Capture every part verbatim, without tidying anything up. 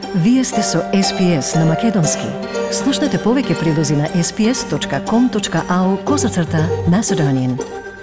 Вие сте со Ес Би Ес на Македонски. Слушнете повеќе прилози на ес би ес точка ком точка ау козацрта Macedonian.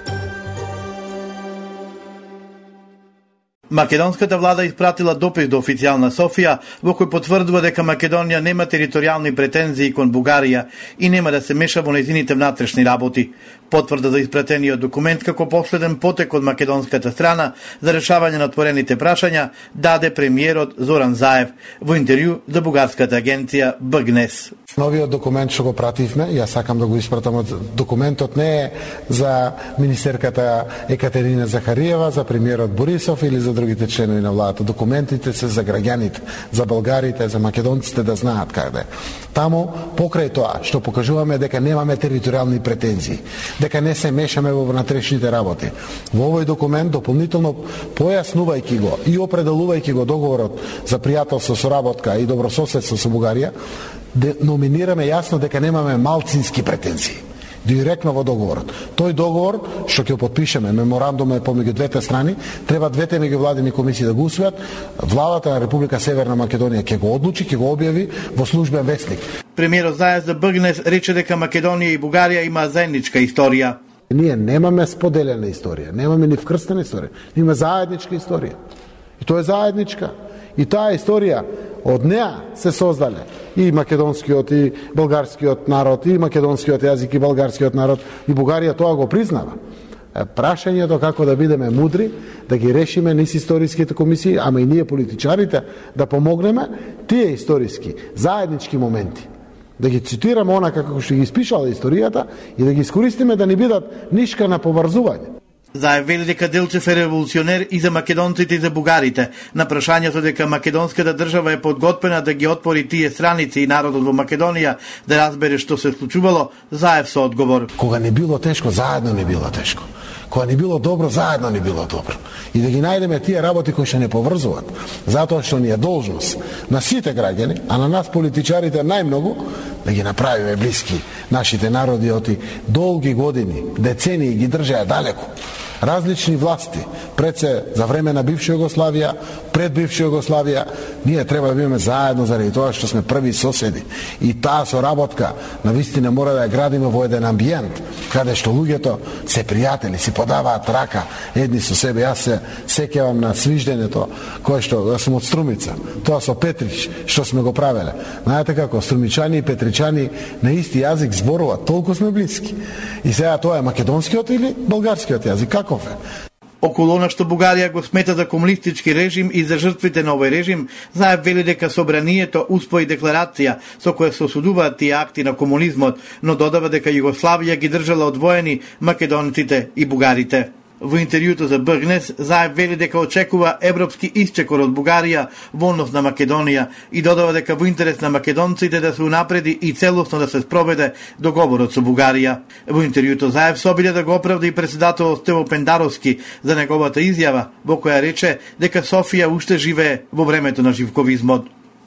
Македонската влада испратила допис до официјална Софија во кој потврдува дека Македонија нема територијални претензии кон Бугарија и нема да се меша во нејзините внатрешни работи. Потврда за испратениот документ како последен потек од македонската страна за решавање на отворените прашања даде премиерот Зоран Заев во интервју за бугарската агенција БГНЕС. Новиот документ што го пративме, јас сакам да го испратам, документот не е за министерката Екатерина Захариева, за премиерот Борисов или за другите членови на владата. Документите се за граѓаните, за болгарите, за македонците да знаат каде. Таму, покрај тоа, што покажуваме дека немаме територијални претензии, дека не се мешаме во внатрешните работи. Во овој документ, дополнително појаснувајќи го и определувајќи го договорот за пријателство, соработка и добрососедство со Бугарија, номинираме јасно дека немаме малцински претензии. Директно во договорот. Тој договор што ќе потпишеме, меморандумот помеѓу двете страни, треба двете меѓувладини комисии да го усвојат. Владата на Република Северна Македонија ќе го одлучи, ќе го објави во службен вестник. Премиерот Заев за БГНЕС рече дека Македонија и Бугарија има заедничка историја. Ние немаме споделена историја, немаме ни вкрстена историја, имаме заедничка историја. И тоа е заедничка. И таа историја од неа се создале и македонскиот и болгарскиот народ, и македонскиот јазик и болгарскиот народ, и Бугарија тоа го признава. Прашањето како да бидеме мудри, да ги решиме низ историските комисии, ама и ние политичарите да помогнеме тие историски, заеднички моменти. Да ги цитираме она како што ги испишала историјата и да ги искористиме да ни бидат нишка на поврзување. Заев вели дека Делчев е револуционер и за македонците и за бугарите. На прашањето дека македонската држава е подготвена да ги отвори тие страници и народот во Македонија да разбере што се случувало, Заев со одговор. Кога не било тешко, заедно не било тешко. Кога не било добро, заедно не било добро. И да ги најдеме тие работи кои што не поврзуваат. Затоа што ни е должност на сите граѓани, а на нас политичарите најмногу, да ги направиме блиски нашите народи од долги години, децении ги држаја далеку. Различни власти, пред се за време на бивша Југославија, пред бивша Југославија, ние треба да бидеме заедно заради тоа што сме први соседи. И таа соработка навистина мора да ја градиме во еден амбиент, каде што луѓето се пријатели, си подаваат рака едни со себе. Јас се сеќавам на свиждењето кое што да сум од Струмица. Тоа со Петрич што сме го правеле. Знаете како струмичани и петричани на исти јазик зборуваат, толку сме блиски. И сега тоа е македонскиот или болгарскиот јазик? Каков е? Околу она што Бугарија го смета за комунистички режим и за жртвите на овој режим, Заев вели дека собранието успои декларација со која се осудуваат тие акти на комунизмот, но додава дека Југославија ги држала одвоени македонците и бугарите. Во интервјуто за БГНЕС, Заев вели дека очекува европски исчекор од Бугарија во однос на Македонија и додава дека во интерес на македонците да се унапреди и целосно да се спроведе договорот со Бугарија. Во интервјуто Заев се обиде да го оправда и председателот Стево Пендаровски за неговата изјава, во која рече дека Софија уште живее во времето на живковизмот.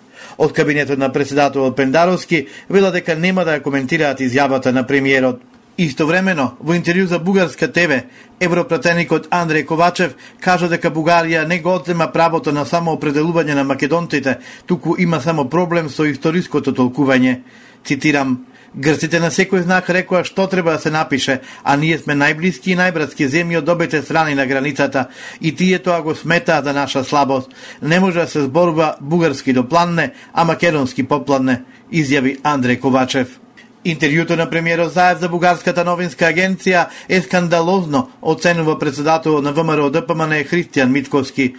Од кабинетот на председателот Пендаровски вела дека нема да ја коментираат изјавата на премиерот. Истовремено, во интервју за Бугарска ТВ, европратеникот Андреј Ковачев кажа дека Бугарија не го одзема правото на самоопределување на македонците, туку има само проблем со историското толкување. Цитирам: "Грците на секој знак рекоа што треба да се напише, а ние сме најблиски и најбратски земји од обете страни на границата и тие тоа го сметаат за наша слабост. Не може да се зборува бугарски допладне, а македонски попладне", изјави Андреј Ковачев. Интервјуто на премиерот Заев за бугарската новинска агенција е скандалозно, оценува председателот на ВМРО Д П М Н Христијан Митковски.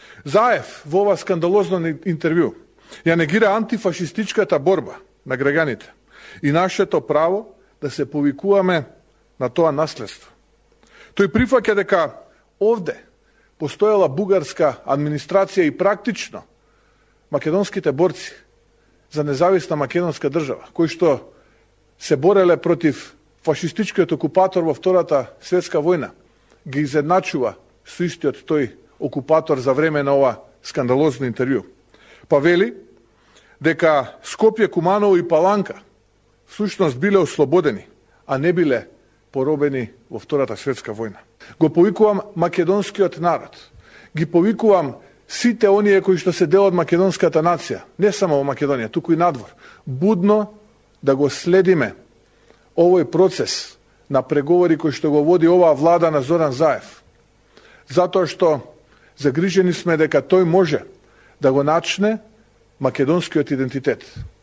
Заев во ова скандалозно интервју ја негира антифашистичката борба на граѓаните и нашето право да се повикуваме на тоа наследство. Тој прифаќа дека овде постоела бугарска администрација и практично македонските борци за независна македонска држава, кои што се бореле против фашистичкиот окупатор во Втората светска војна, ги изедначува со истиот тој окупатор за време на ова скандалозно интервју. Па вели дека Скопје, Куманово и Паланка всушност биле ослободени, а не биле поробени во Втората светска војна. Го повикувам македонскиот народ, ги повикувам сите оние кои што се дел од македонската нација, не само во Македонија, туку и надвор, будно да го следиме овој процес на преговори кој што го води оваа влада на Зоран Заев. Затоа што загрижени сме дека тој може да го начне македонскиот идентитет.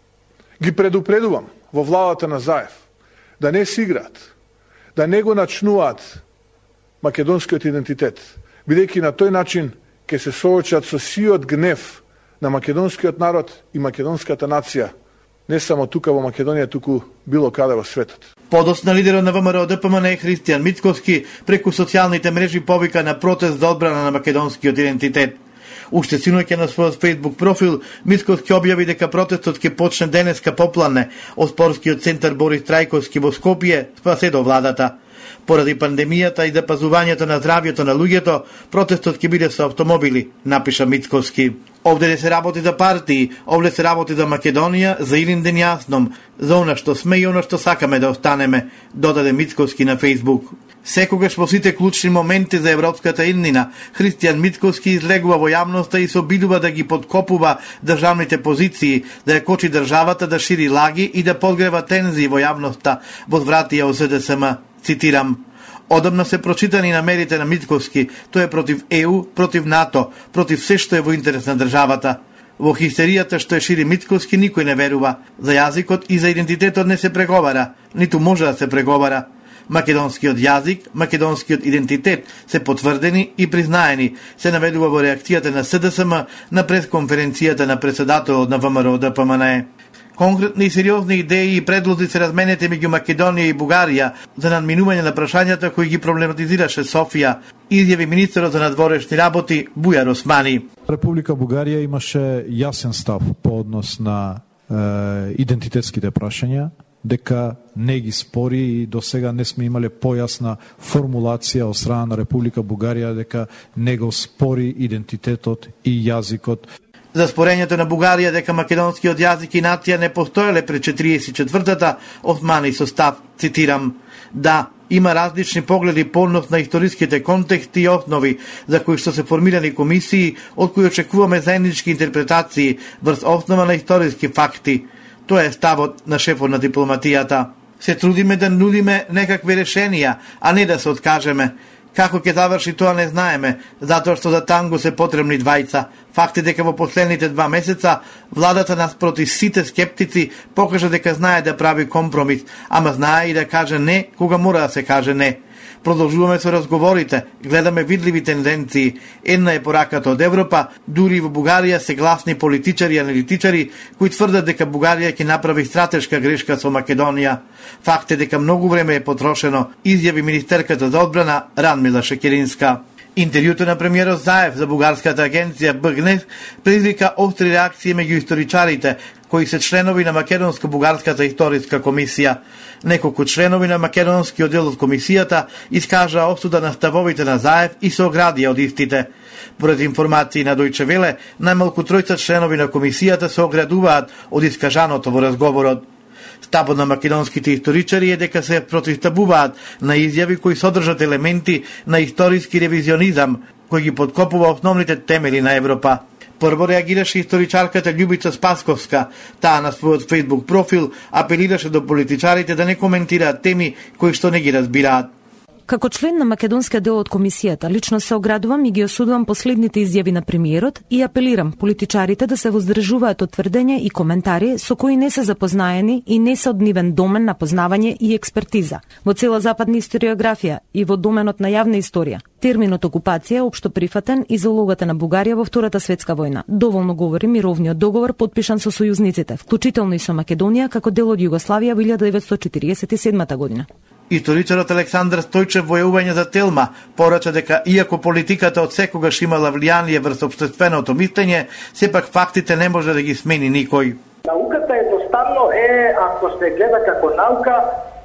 Ги предупредувам во владата на Заев да не си играат, да не го начнуваат македонскиот идентитет, бидејќи на тој начин ќе се соочат со сиот гнев на македонскиот народ и македонската нација, не само тука во Македонија, туку било каде во светот. Подосна лидерот на ВМРО Д П М Н Христијан Мицковски преку социјалните мрежи повика на протест за одбрана на македонскиот идентитет. Уште синоќа на својот Facebook профил, Мицковски објави дека протестот ќе почне денеска попладне од спортскиот центар Борис Трајковски во Скопје, па се до владата. Поради пандемијата и запазувањето на здравјето на луѓето, протестот ќе биде со автомобили, напиша Мицковски. Овде не се работи за партии, овде се работи за Македонија, за еден ден јасном, за она што сме и она што сакаме да останеме, додаде Мицковски на Facebook. Секогаш во сите клучни моменти за европската иднина, Христијан Мицковски излегува во јавноста и се обидува да ги подкопува државните позиции, да ја кочи државата, да шири лаги и да подгрева тензии во јавноста, возвратија од С Д С М. Цитирам: "Одамна се прочитани намерите на Мицковски, тој е против Е У, против НАТО, против се што е во интерес на државата. Во хистеријата што е шири Мицковски никој не верува. За јазикот и за идентитетот не се преговара, ниту може да се преговара. Македонскиот јазик, македонскиот идентитет се потврдени и признаени", се наведува во реакцијата на С Д С М на пресконференцијата на председателот на ВМРО Д П М Н. Конкретни и сериозни идеи и предлози се разменете меѓу Македонија и Бугарија за надминување на прашањата кои ги проблематизираше Софија, изјави министерот за надворешни работи Бујар Османи. Република Бугарија имаше јасен став по однос на е, идентитетските прашања, дека не ги спори и до сега не сме имале појасна формулација од страна на Република Бугарија дека не го спори идентитетот и јазикот. За спорењето на Бугарија дека македонскиот јазик и нација не постоеле пред четириесет и четвртата, Османи со став, цитирам: "Да, има различни погледи по однос на историските контексти и основи за кои што се формирани комисии, од кои очекуваме заеднички интерпретации врз основа на историски факти." Тоа е ставот на шефот на дипломатијата. Се трудиме да нудиме некакви решенија, а не да се откажеме. Како ќе заврши тоа не знаеме, затоа што за танго се потребни двајца. Факт е дека во последните два месеца владата наспроти сите скептици покажа дека знае да прави компромис, ама знае и да каже не кога мора да се каже не. Продолжуваме со разговорите, гледаме видливи тенденции. Една е пораката од Европа, дури во Бугарија се гласни политичари и аналитичари кои тврдат дека Бугарија ќе направи стратешка грешка со Македонија. Факт е дека многу време е потрошено, изјави министерката за одбрана Ранмила Шекеринска. Интервјуто на премиерот Заев за бугарската агенција Б Г Н Е предизвика остри реакции меѓу историчарите, кои се членови на Македонско-бугарската историска комисија. Неколку членови на македонскиот дел од комисијата искажаа осуда на ставовите на Заев и се оградија од истите. Поред информации на Дојче Веле, најмалку тројца членови на комисијата се оградуваат од искажаното во разговорот. Ставот на македонските историчари е дека се противставуваат на изјави кои содржат елементи на историски ревизионизам, кој ги подкопува основните темели на Европа. Прво реагираше историчарката Љубица Спасковска. Таа на својот Facebook профил апелираше до политичарите да не коментираат теми кои што не ги разбираат. Како член на македонскиот дел од комисијата, лично се оградувам и ги осудувам последните изјави на премиерот и апелирам политичарите да се воздржуваат од тврдења и коментари со кои не се запознаени и не се од нивен домен на познавање и експертиза. Во цела западна историографија и во доменот на јавна историја, терминот окупација е општо прифатен и за улогата на Бугарија во Втората светска војна. Доволно говори мировниот договор подпишан со сојузниците, вклучително и со Македонија како дел од Југославија во илјада деветстотини четириесет и седмата година. Историчарот Александар Стојчев во јавување за Телма порача дека иако политиката од секогаш имала влијание врз општественото мислење, сепак фактите не може да ги смени никој. Науката едноставно е, ако се гледа како наука,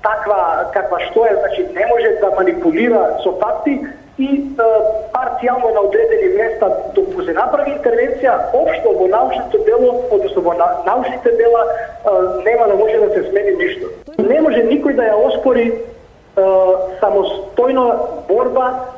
таква каква што е, значи не може да манипулира со факти и е, парцијално на одредени места доколку се направи интервенција, општо во научното дело, односно во научните дела, е, нема да може да се смени ништо. Не може никој да ја оспори е, самостојна борба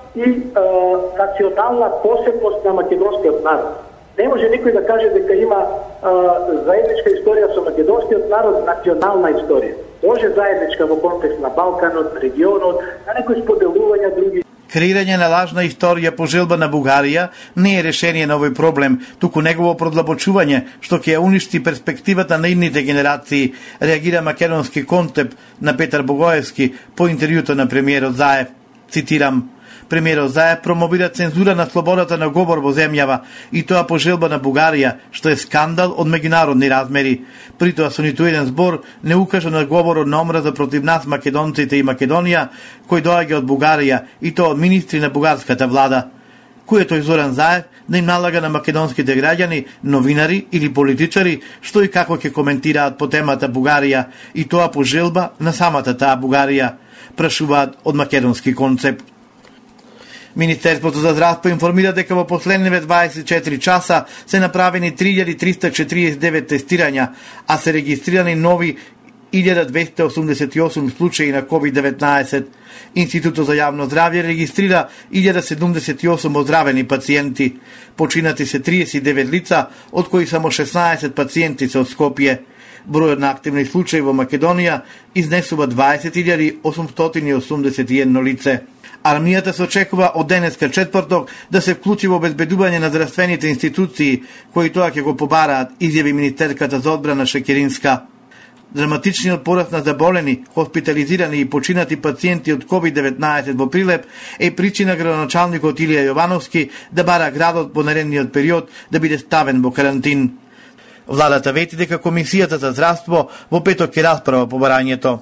и е, национална посебност на македонскиот народ. Не може никој да каже дека има е, заедничка историја со македонскиот народ, национална историја. Може заедничка во контекст на Балканот, регионот, на некои споделувања други. Креирање на лажна историја по желба на Бугарија не е решение на овој проблем, туку негово продлабочување, што ќе ја уништи перспективата на идните генерации, реагира македонски контеп на Петар Богоевски по интервјуто на премиерот Заев. Цитирам: премиерот Заев промовира цензура на слободата на говор во земјава и тоа по желба на Бугарија, што е скандал од меѓународни размери. При тоа со ниту еден збор не укажа на говорот на омраза против нас македонците и Македонија, кој доаѓа од Бугарија и тоа од министри на бугарската влада. Кој е тој Зоран Заев да им налага на македонските граѓани, новинари или политичари што и како ќе коментираат по темата Бугарија и тоа по желба на самата таа Бугарија, прашуваат од македонски концепт. Министерството за здравство информира дека во последниве дваесет и четири часа се направени три илјади триста четириесет и девет тестирања, а се регистрирани нови илјада двесте осумдесет и осум случаи на ковид деветнаесет. Институтот за јавно здравје регистрира илјада седумдесет и осум оздравени пациенти. Починати се триесет и девет лица, од кои само шеснаесет пациенти се од Скопје. Бројот на активни случаи во Македонија изнесува дваесет илјади осумстотини осумдесет и едно лице. Армијата се очекува од денеска четврток да се вклучи во обезбедување на здравствените институции, кои тоа ќе го побараат, изјави министерката за одбрана Шекеринска. Драматичниот пораст на заболени, хоспитализирани и починати пациенти од ковид деветнаесет во Прилеп е причина градоначалникот Илија Јовановски да бара градот во наредниот период да биде ставен во карантин. Владата вети дека Комисијата за здравство во петок ќе расправа по барањето.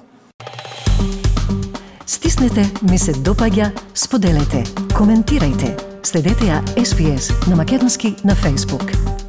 Стиснете, ми се допаѓа, споделете, коментирајте. Следете ја Ес Би Ес на македонски на Facebook.